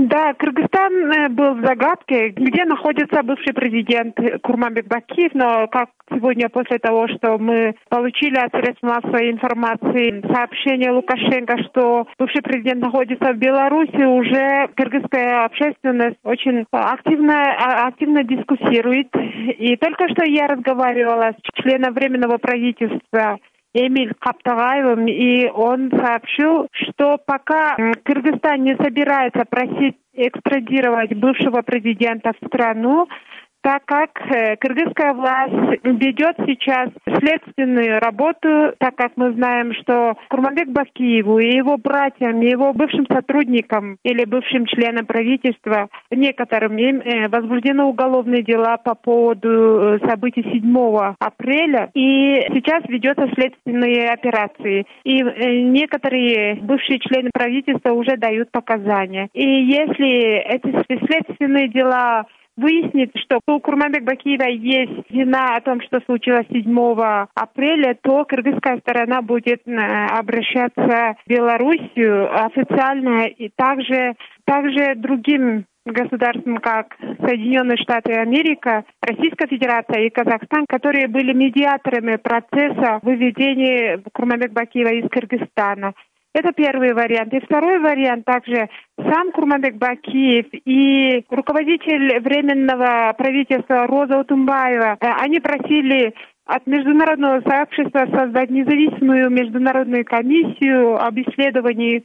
Да, Кыргызстан был в загадке, где находится бывший президент Курманбек Бакиев, но как сегодня после того, что мы получили от средств массовой информации сообщение Лукашенко, что бывший президент находится в Беларуси, уже кыргызская общественность очень активно дискуссирует. И только что я разговаривала с членом Временного правительства Эмиль Каптагаевым, и он сообщил, что пока Кыргызстан не собирается просить экстрадировать бывшего президента в страну, так как кыргызская власть ведет сейчас следственную работу, так как мы знаем, что Курманбек Бакиеву и его братьям, и его бывшим сотрудникам или бывшим членам правительства, некоторым им возбуждены уголовные дела по поводу событий 7 апреля, и сейчас ведется следственные операции. И некоторые бывшие члены правительства уже дают показания. И если эти следственные дела выяснит, что у Курманбека Бакиева есть вина о том, что случилось 7 апреля, то кыргызская сторона будет обращаться в Белоруссию официально и также другим государствам, как Соединенные Штаты Америки, Российская Федерация и Казахстан, которые были медиаторами процесса выведения Курманбека Бакиева из Кыргызстана. Это первый вариант. И второй вариант также сам Курманбек Бакиев и руководитель Временного правительства Роза Утумбаева, они просили от международного сообщества создать независимую международную комиссию об исследовании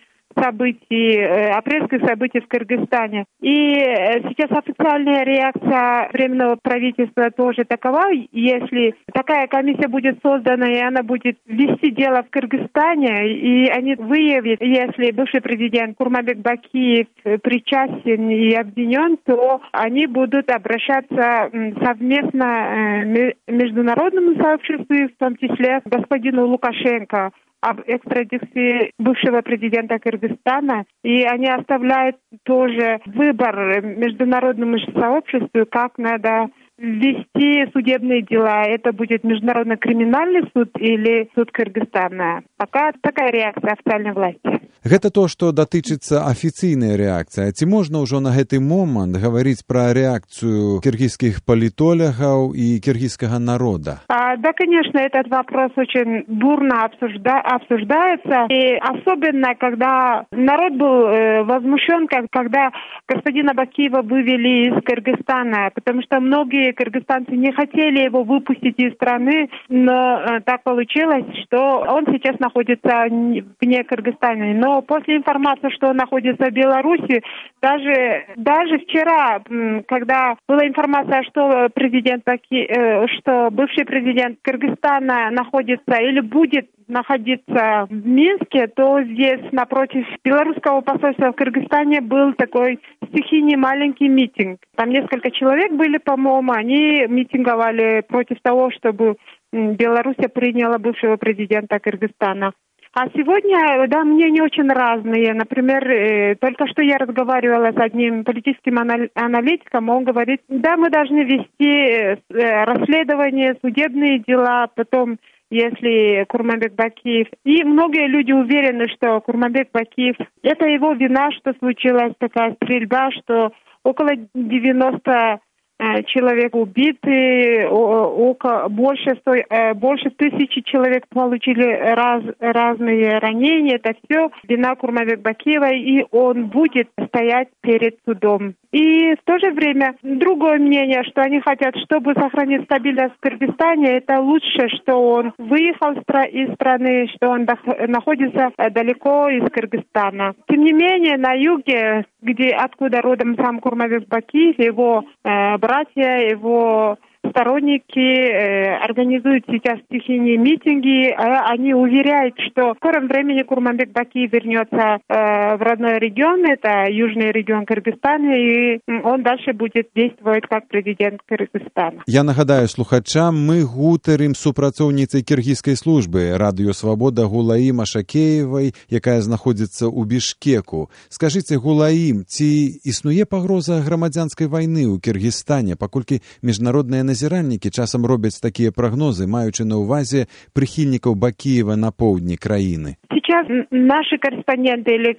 апрельских событий в Кыргызстане. И сейчас официальная реакция Временного правительства тоже такова. Если такая комиссия будет создана, и она будет вести дело в Кыргызстане, и они выявят, если бывший президент Курманбек Бакиев причастен и обвинен, то они будут обращаться совместно международному сообществу, в том числе господину Лукашенко, об экстрадиции бывшего президента Кыргызстана, и они оставляют тоже выбор международному сообществу, как надо вести судебные дела. Это будет Международный криминальный суд или суд Кыргызстана. Пока такая реакция официальной власти. Гэта то, што датычыцца афіцыйнай рэакцыі. Ці можна ўжо на гэты момант гаварыць пра рэакцыю киргизских политологов и киргизского народа? Да, конечно, этот вопрос очень бурно обсуждается. И особенно, когда народ был возмущен, когда господина Бакиева вывели из Кыргызстана, потому что многие кыргызстанцы не хотели его выпустить из страны, но так получилось, что он сейчас находится вне Кыргызстана. Но после информации, что он находится в Беларуси, даже вчера, когда была информация, что что бывший президент Кыргызстана находится или будет находиться в Минске, то здесь напротив белорусского посольства в Кыргызстане был такой стихийный маленький митинг. Там несколько человек были, по-моему, они митинговали против того, чтобы Беларусь приняла бывшего президента Кыргызстана. А сегодня, да, мнения очень разные. Например, только что я разговаривала с одним политическим аналитиком, он говорит, да, мы должны вести расследование, судебные дела, потом, если Курманбек Бакиев... И многие люди уверены, что Курманбек Бакиев... Это его вина, что случилась такая стрельба, что около 90 человек убиты, больше 1000 человек получили разные ранения. Это все вина Курманбека Бакиева, и он будет стоять перед судом. И в то же время другое мнение, что они хотят, чтобы сохранить стабильность в Кыргызстане, это лучше, что он выехал из страны, что он находится далеко из Кыргызстана. Тем не менее, на юге, откуда родом сам Курманбек Бакиев, его братья, его сторонники организуют сейчас стихийные митинги. Они уверяют, что в скором времени Курманбек Бакиев вернется в родной регион, это южный регион Кыргызстана, и он дальше будет действовать как президент Кыргызстана. Я нагадаю слухачам, мы гутарым з супрацоўніцай кіргізскай службы Радыё Свабода Гулаім Ашакеевай, якая знаходзіцца ў Бішкеку. Скажыце, Гулаім, ці існуе пагроза грамадзянскай вайны ў Кіргізстане, паколькі міжнародныя назіральнікі часам робяць такія прагнозы, маючы на ўвазе прыхільнікаў Бакіева на поўдні краіны? Сейчас наши корреспонденты или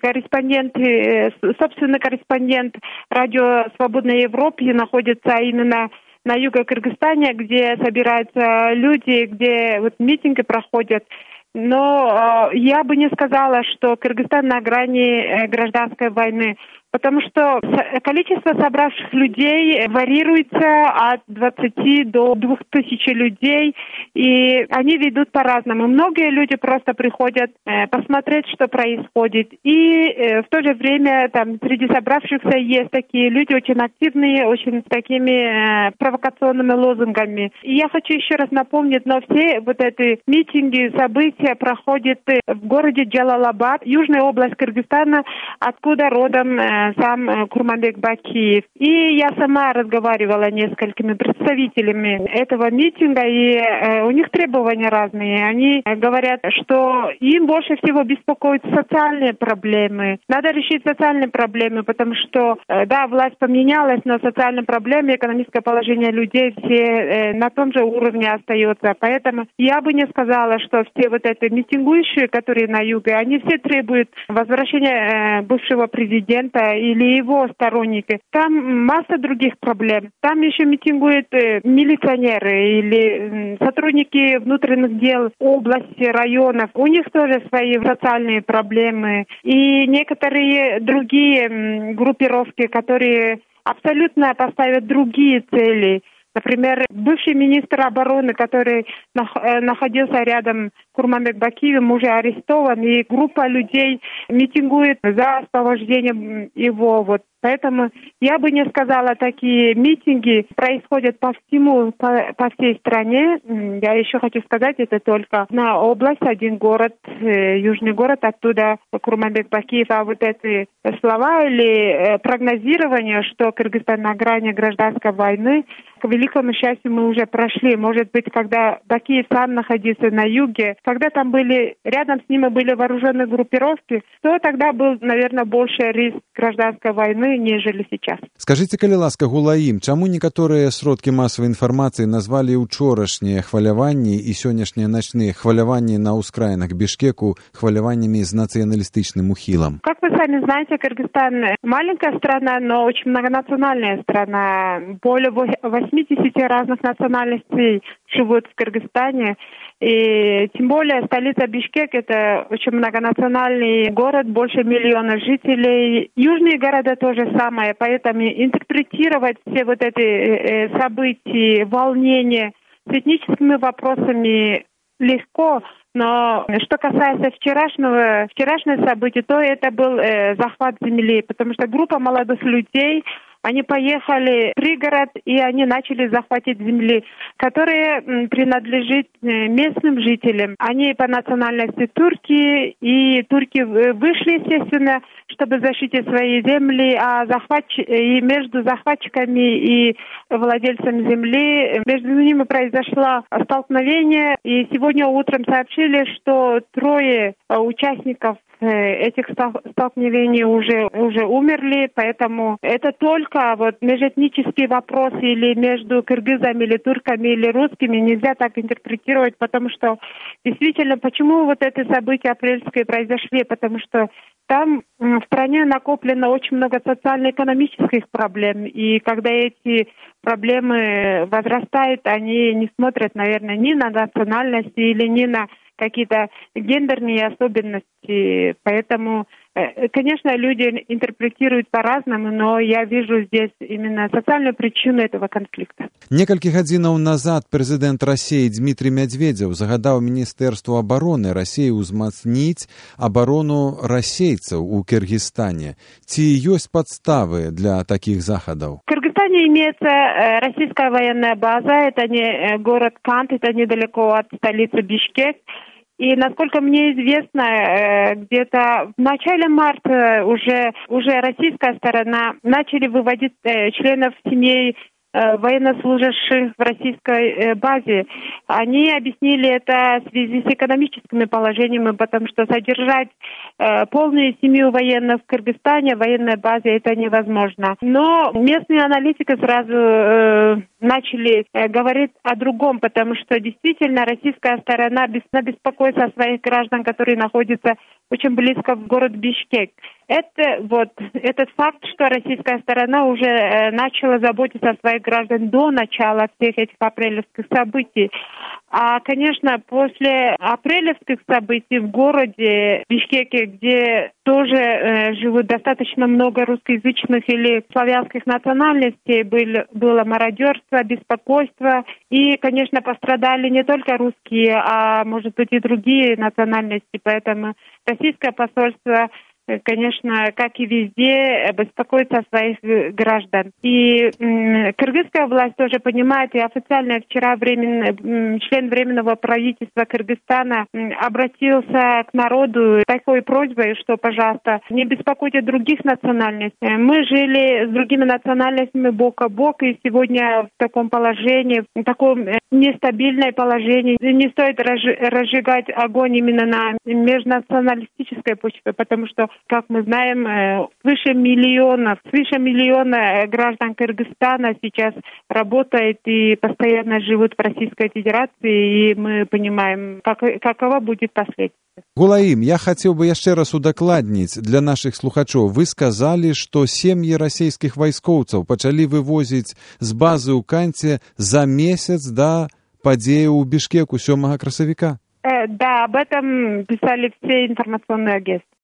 собственный корреспондент радио «Свободной Европе» находится именно на юге Кыргызстана, где собираются люди, где вот митинги проходят. Но я бы не сказала, что Кыргызстан на грани гражданской войны, потому что количество собравших людей варьируется от 20 до 2000 людей, и они ведут по-разному. Многие люди просто приходят посмотреть, что происходит. И в то же время там среди собравшихся есть такие люди очень активные, очень с такими провокационными лозунгами. И я хочу еще раз напомнить, но все вот эти митинги, события проходят в городе Джалалабад, южная область Кыргызстана, откуда родом сам Курманбек Бакиев. И я сама разговаривала с несколькими представителями этого митинга, и у них требования разные. Они говорят, что им больше всего беспокоят социальные проблемы. Надо решить социальные проблемы, потому что, да, власть поменялась, но социальные проблемы, экономическое положение людей все на том же уровне остается. Поэтому я бы не сказала, что все вот эти митингующие, которые на юге, они все требуют возвращения бывшего президента или его сторонники. Там масса других проблем. Там еще митингуют милиционеры или сотрудники внутренних дел области, районов. У них тоже свои социальные проблемы. И некоторые другие группировки, которые абсолютно поставят другие цели. Например, бывший министр обороны, который находился рядом с Курманбек Бакиевым, уже арестован, и группа людей митингует за освобождением его. Вот. Поэтому я бы не сказала, такие митинги происходят по всей стране. Я еще хочу сказать, это только на область, один город, южный город, оттуда Курманбек Бакиев. А вот эти слова или прогнозирование, что Кыргызстан на грани гражданской войны, к великому счастью, мы уже прошли. Может быть, когда Бакиев сам находился на юге, когда там были, рядом с ним были вооруженные группировки, то тогда был, наверное, больше риск гражданской войны, нежели сейчас. Скажите, калі ласка, Гулаім, чаму некаторыя сродкі масавай інфармацыі назвалі учорашнія хваляванні і сённяшнія начныя хваляванні на ўскраінах Бішкеку хваляваннямі з нацыяналістычным ухілам? Как вы сами знаете, Кыргызстан маленькая страна, но очень многонациональная страна. Более 80 разных национальностей живут в Кыргызстане. И тем более столица Бишкек – это очень многонациональный город, больше 1 миллиона жителей. Южные города тоже самое, поэтому интерпретировать все вот эти события, волнения с этническими вопросами легко. Но что касается вчерашних событий, то это был захват земли, потому что группа молодых людей, они поехали в пригород, и они начали захватить земли, которые принадлежат местным жителям. Они по национальности турки, и турки вышли, естественно, чтобы защитить свои земли, а и между захватчиками и владельцами земли, между ними произошло столкновение, и сегодня утром сообщили, что 3 участников этих столкновений уже умерли, поэтому это только вот межэтнические вопросы или между кыргызами или турками или русскими нельзя так интерпретировать, потому что действительно, почему вот эти события апрельские произошли, потому что там в стране накоплено очень много социально-экономических проблем, и когда эти проблемы возрастают, они не смотрят, наверное, ни на национальность или ни на какие-то гендерные особенности. Поэтому, конечно, люди интерпретируют по-разному, но я вижу здесь именно социальную причину этого конфликта. Некалькі гадзінаў назад прэзідэнт Расіі Дмітрий Медведзеў загадаў Міністэрству абароны Расіі ўзмацніць абарону расейцаў у Кыргызстане. Ці ёсць падставы для такіх захадаў? В Кыргызстане имеется российская военная база, это не город Кант, это недалеко от столицы Бишкек. И, насколько мне известно, где-то в начале марта уже российская сторона начали выводить членов семей военнослужащих в российской базе. Они объяснили это в связи с экономическими положениями, потому что содержать полную семью военных в Кыргызстане, в военной базе, это невозможно. Но местные аналитики сразу начали говорить о другом, потому что действительно российская сторона беспокоится о своих граждан, которые находятся очень близко в город Бишкек. Этот факт, что российская сторона уже начала заботиться о своих граждан до начала всех этих апрелевских событий. А, конечно, после апрелевских событий в городе Бишкеке, где тоже живут достаточно много русскоязычных или славянских национальностей, было мародерство, беспокойство. И, конечно, пострадали не только русские, а, может быть, и другие национальности. Поэтому российское посольство, конечно, как и везде, беспокоится о своих граждан. И кыргызская власть тоже понимает, и официально вчера член Временного правительства Кыргызстана обратился к народу с такой просьбой, что, пожалуйста, не беспокойте других национальностей. Мы жили с другими национальностями бок о бок, и сегодня в таком положении, в таком нестабильном положении, не стоит разжигать огонь именно на межнационалистической почве, потому что, как мы знаем, свыше миллиона граждан Кыргызстана сейчас работает и постоянно живут в Российской Федерации, и мы понимаем, какова будет последствия. Гулаим, я хотел бы еще раз удакладніць для наших слухачов. Вы сказали, что семьи российских войскоўцаў пачалі вывозить с базы ў Канце за месяц до падзеі ў Бішкеку 7 красавіка. Да, об этом писали все информационные агентства.